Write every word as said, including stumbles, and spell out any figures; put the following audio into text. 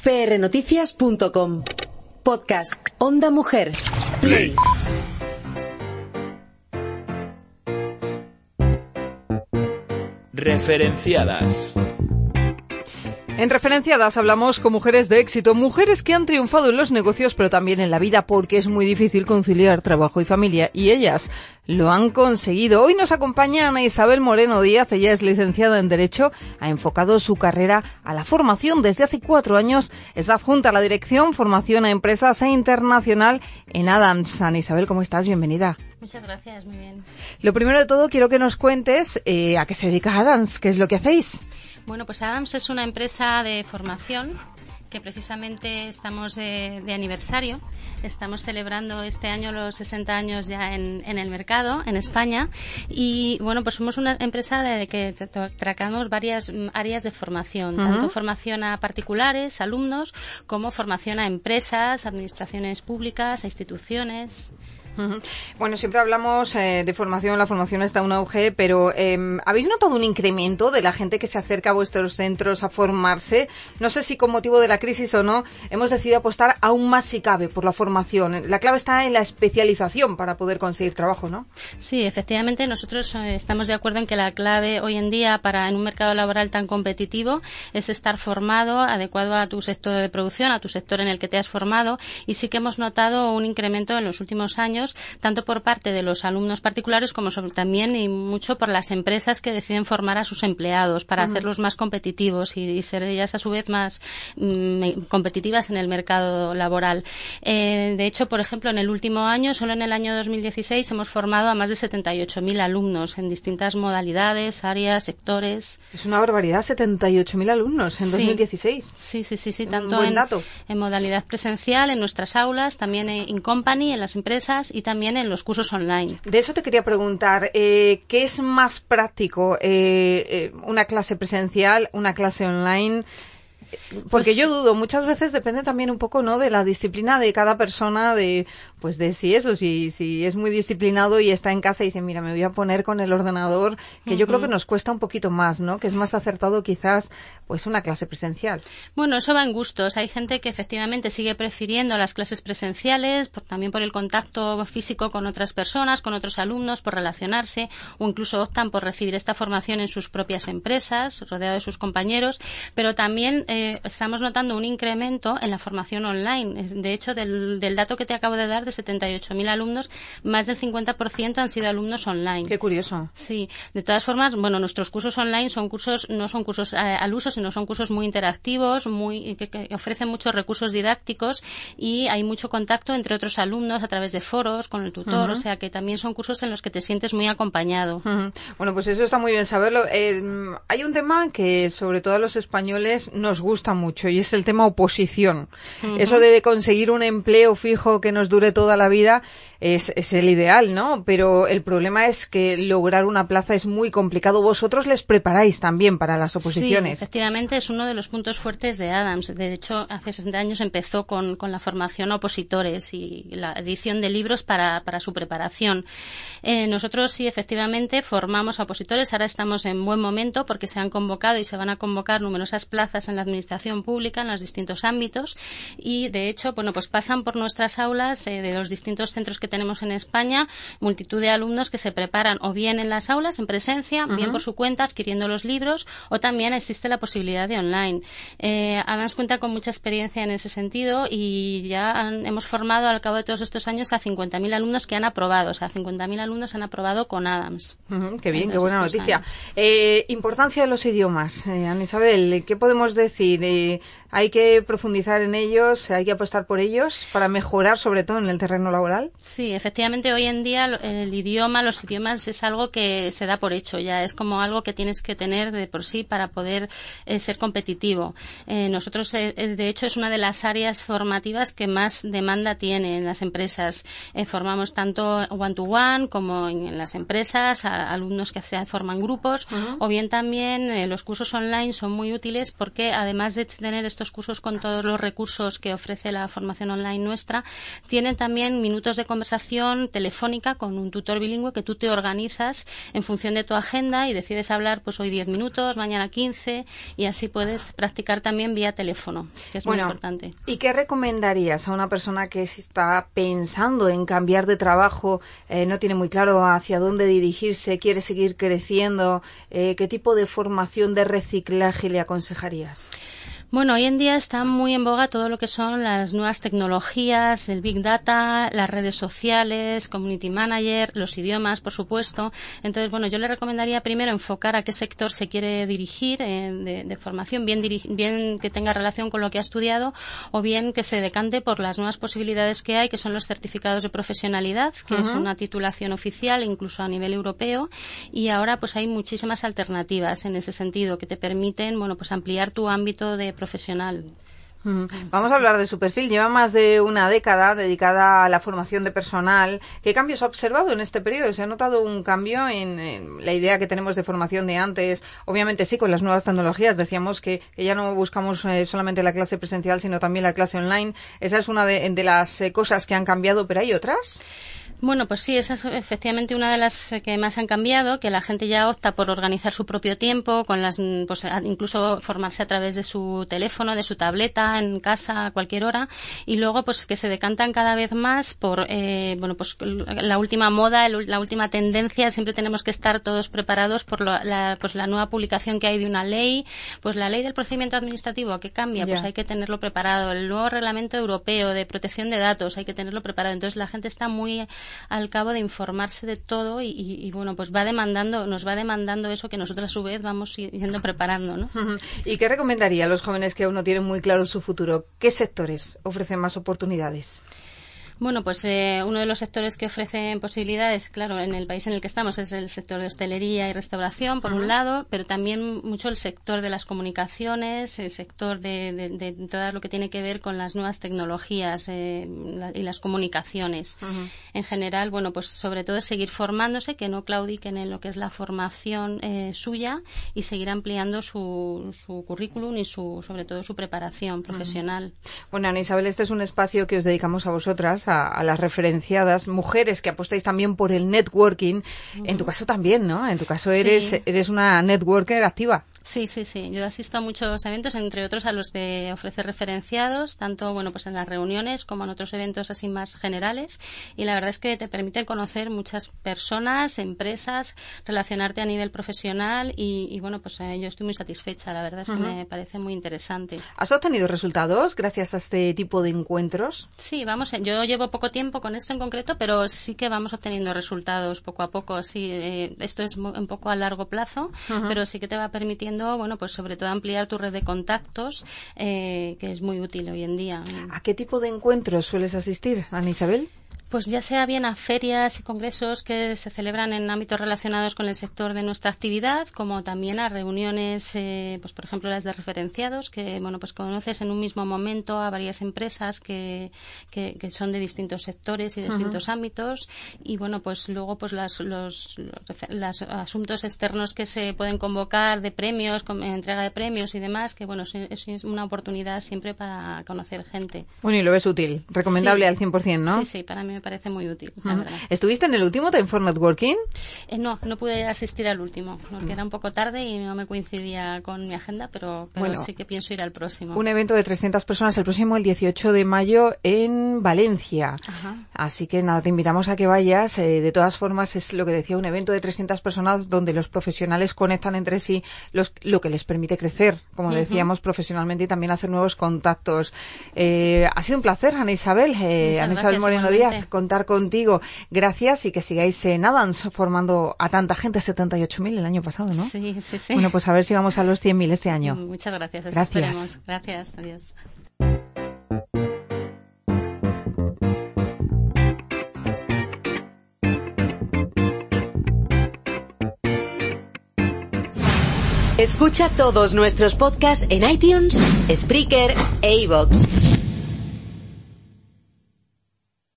p r noticias punto com. Podcast Onda Mujer. Play. Referenciadas. En Referenciadas hablamos con mujeres de éxito, mujeres que han triunfado en los negocios pero también en la vida, porque es muy difícil conciliar trabajo y familia, y ellas lo han conseguido. Hoy nos acompaña Ana Isabel Moreno Díaz. Ella es licenciada en Derecho, ha enfocado su carrera a la formación. Desde hace cuatro años es adjunta a la Dirección Formación a Empresas e Internacional en Adams. Ana Isabel, ¿cómo estás? Bienvenida. Muchas gracias, muy bien. Lo primero de todo, quiero que nos cuentes eh, a qué se dedica Adams, qué es lo que hacéis. Bueno, pues Adams es una empresa de formación que precisamente estamos de, de aniversario. Estamos celebrando este año los sesenta años ya en, en el mercado, en España. Y bueno, pues somos una empresa de que tratamos varias áreas de formación, uh-huh. tanto formación a particulares, alumnos, como formación a empresas, administraciones públicas, a instituciones. Uh-huh. Bueno, siempre hablamos eh, de formación, la formación está en un auge, pero eh, ¿habéis notado un incremento de la gente que se acerca a vuestros centros a formarse? No sé si con motivo de la crisis o no, hemos decidido apostar aún más si cabe por la formación. La clave está en la especialización para poder conseguir trabajo, ¿no? Sí, efectivamente, nosotros eh, estamos de acuerdo en que la clave hoy en día para en un mercado laboral tan competitivo es estar formado, adecuado a tu sector de producción, a tu sector en el que te has formado, y sí que hemos notado un incremento en los últimos años, tanto por parte de los alumnos particulares como sobre, también y mucho por las empresas que deciden formar a sus empleados para uh-huh. hacerlos más competitivos y, y ser ellas a su vez más mm, competitivas en el mercado laboral. Eh, de hecho, por ejemplo, en el último año, solo en el año dos mil dieciséis, hemos formado a más de setenta y ocho mil alumnos en distintas modalidades, áreas, sectores. Es una barbaridad, setenta y ocho mil alumnos en sí. dos mil dieciséis. Sí, sí, sí, sí, tanto buen en, dato. en modalidad presencial, en nuestras aulas, también en in company, en las empresas y también en los cursos online. De eso te quería preguntar, eh, ¿qué es más práctico? Eh, eh, ¿Una clase presencial, una clase online? Porque pues, yo dudo, muchas veces depende también un poco, ¿no?, de la disciplina de cada persona, de pues de si eso, si, si es muy disciplinado y está en casa y dice, mira, me voy a poner con el ordenador, que uh-huh. yo creo que nos cuesta un poquito más, ¿no?, que es más acertado quizás pues una clase presencial. Bueno, eso va en gustos. Hay gente que efectivamente sigue prefiriendo las clases presenciales, por, también por el contacto físico con otras personas, con otros alumnos, por relacionarse, o incluso optan por recibir esta formación en sus propias empresas, rodeado de sus compañeros, pero también eh, estamos notando un incremento en la formación online. De hecho, del, del dato que te acabo de dar, de setenta y ocho mil alumnos, más del cincuenta por ciento han sido alumnos online. Qué curioso. Sí. De todas formas, bueno, nuestros cursos online son cursos, no son cursos eh, al uso, sino son cursos muy interactivos, muy que, que ofrecen muchos recursos didácticos y hay mucho contacto entre otros alumnos a través de foros, con el tutor, uh-huh. o sea que también son cursos en los que te sientes muy acompañado. Uh-huh. Bueno, pues eso está muy bien saberlo. Eh, hay un tema que sobre todo a los españoles nos gusta mucho y es el tema oposición. Uh-huh. Eso de conseguir un empleo fijo que nos dure toda la vida es, es el ideal, ¿no? Pero el problema es que lograr una plaza es muy complicado. Vosotros les preparáis también para las oposiciones. Sí, efectivamente es uno de los puntos fuertes de Adams. De hecho, hace sesenta años empezó con, con la formación a opositores y la edición de libros para, para su preparación. Eh, nosotros sí, efectivamente, formamos a opositores. Ahora estamos en buen momento porque se han convocado y se van a convocar numerosas plazas en la administración pública en los distintos ámbitos y, de hecho, bueno, pues pasan por nuestras aulas eh, de los distintos centros que tenemos en España, multitud de alumnos que se preparan o bien en las aulas, en presencia, uh-huh. bien por su cuenta, adquiriendo los libros, o también existe la posibilidad de online. Eh, Adams cuenta con mucha experiencia en ese sentido y ya han, hemos formado al cabo de todos estos años a cincuenta mil alumnos que han aprobado, o sea, cincuenta mil alumnos han aprobado con Adams. Uh-huh, qué bien, qué buena noticia. Eh, importancia de los idiomas, eh, Ana Isabel, ¿qué podemos decir? Eh, ¿Hay que profundizar en ellos? ¿Hay que apostar por ellos para mejorar, sobre todo en el terreno laboral? Sí, efectivamente, hoy en día el idioma, los idiomas es algo que se da por hecho, ya es como algo que tienes que tener de por sí para poder eh, ser competitivo. Eh, nosotros, eh, de hecho, es una de las áreas formativas que más demanda tiene en las empresas. Eh, formamos tanto one-to-one como en, en las empresas, a, alumnos que se forman grupos, uh-huh. o bien también eh, los cursos online son muy útiles porque además de tener estos cursos con todos los recursos que ofrece la formación online nuestra, tienen también también minutos de conversación telefónica con un tutor bilingüe que tú te organizas en función de tu agenda y decides hablar pues hoy diez minutos, mañana quince, y así puedes practicar también vía teléfono, que es bueno, muy importante. ¿Y qué recomendarías a una persona que está pensando en cambiar de trabajo, eh, no tiene muy claro hacia dónde dirigirse, quiere seguir creciendo? Eh, ¿Qué tipo de formación de reciclaje le aconsejarías? Bueno, hoy en día está muy en boga todo lo que son las nuevas tecnologías, el Big Data, las redes sociales, Community Manager, los idiomas, por supuesto. Entonces, bueno, yo le recomendaría primero enfocar a qué sector se quiere dirigir eh, de, de formación, bien, dirig- bien que tenga relación con lo que ha estudiado, o bien que se decante por las nuevas posibilidades que hay, que son los certificados de profesionalidad, que uh-huh. es una titulación oficial, incluso a nivel europeo, y ahora pues hay muchísimas alternativas en ese sentido que te permiten, bueno, pues ampliar tu ámbito de profesional. Mm. Vamos a hablar de su perfil. Lleva más de una década dedicada a la formación de personal. ¿Qué cambios ha observado en este periodo? ¿Se ha notado un cambio en, en la idea que tenemos de formación de antes? Obviamente sí, con las nuevas tecnologías. Decíamos que, que ya no buscamos eh, solamente la clase presencial, sino también la clase online. Esa es una de, de las eh, cosas que han cambiado, pero ¿hay otras? Bueno, pues sí, esa es efectivamente una de las que más han cambiado, que la gente ya opta por organizar su propio tiempo, con las, pues incluso formarse a través de su teléfono, de su tableta, en casa, a cualquier hora, y luego pues que se decantan cada vez más por, eh, bueno, pues la última moda, el, la última tendencia. Siempre tenemos que estar todos preparados por lo, la, pues la nueva publicación que hay de una ley, pues la ley del procedimiento administrativo que cambia, yeah. pues hay que tenerlo preparado, el nuevo reglamento europeo de protección de datos, hay que tenerlo preparado. Entonces la gente está muy al cabo de informarse de todo y, y, y bueno, pues va demandando, nos va demandando eso que nosotros a su vez vamos yendo preparando, ¿no? ¿Y qué recomendaría a los jóvenes que aún no tienen muy claro su futuro? ¿Qué sectores ofrecen más oportunidades? Bueno, pues eh, uno de los sectores que ofrecen posibilidades, claro, en el país en el que estamos es el sector de hostelería y restauración, por uh-huh. un lado, pero también mucho el sector de las comunicaciones, el sector de, de, de todo lo que tiene que ver con las nuevas tecnologías eh, la, y las comunicaciones. Uh-huh. En general, bueno, pues sobre todo es seguir formándose, que no claudiquen en lo que es la formación eh, suya y seguir ampliando su, su currículum y su, sobre todo su preparación profesional. Uh-huh. Bueno, Ana Isabel, este es un espacio que os dedicamos a vosotras, A, a las referenciadas, mujeres que apostáis también por el networking. Uh-huh. En tu caso también, ¿no? En tu caso eres, sí. eres una networker activa. Sí, sí, sí. Yo asisto a muchos eventos, entre otros a los de ofrecer referenciados, tanto bueno pues en las reuniones como en otros eventos así más generales. Y la verdad es que te permite conocer muchas personas, empresas, relacionarte a nivel profesional y, y bueno, pues eh, yo estoy muy satisfecha. La verdad es uh-huh. que me parece muy interesante. ¿Has obtenido resultados gracias a este tipo de encuentros? Sí, vamos, yo llevo poco tiempo con esto en concreto, pero sí que vamos obteniendo resultados poco a poco. Sí, eh, esto es un poco a largo plazo, uh-huh. pero sí que te va permitiendo, bueno, pues sobre todo ampliar tu red de contactos, eh, que es muy útil hoy en día. ¿A qué tipo de encuentros sueles asistir, Ana Isabel? Pues ya sea bien a ferias y congresos que se celebran en ámbitos relacionados con el sector de nuestra actividad, como también a reuniones, eh, pues por ejemplo las de referenciados, que bueno pues conoces en un mismo momento a varias empresas que, que, que son de distintos sectores y de distintos uh-huh. ámbitos, y bueno pues luego pues las, los, los, los asuntos externos que se pueden convocar de premios, con, entrega de premios y demás, que bueno es, es una oportunidad siempre para conocer gente. Bueno, y lo ves útil, recomendable sí. al cien por ciento, ¿no? Sí, sí, para mí me parece muy útil, la uh-huh. verdad. ¿Estuviste en el último Time for Networking? Eh, no, no pude asistir al último, porque uh-huh. era un poco tarde y no me coincidía con mi agenda, pero, pero bueno, sí que pienso ir al próximo. Un evento de trescientas personas el próximo, el dieciocho de mayo, en Valencia. Uh-huh. Así que nada, te invitamos a que vayas. Eh, de todas formas, es lo que decía, un evento de trescientas personas donde los profesionales conectan entre sí, los, lo que les permite crecer, como uh-huh. decíamos, profesionalmente y también hacer nuevos contactos. Eh, ha sido un placer, Ana Isabel, eh, Ana Isabel Moreno Díaz, contar contigo. Gracias y que sigáis en Adams formando a tanta gente, setenta y ocho mil el año pasado, ¿no? Sí, sí, sí. Bueno, pues a ver si vamos a los cien mil este año. Muchas gracias. Gracias. Esperemos. Gracias. Adiós. Escucha todos nuestros podcasts en iTunes, Spreaker e iVoox.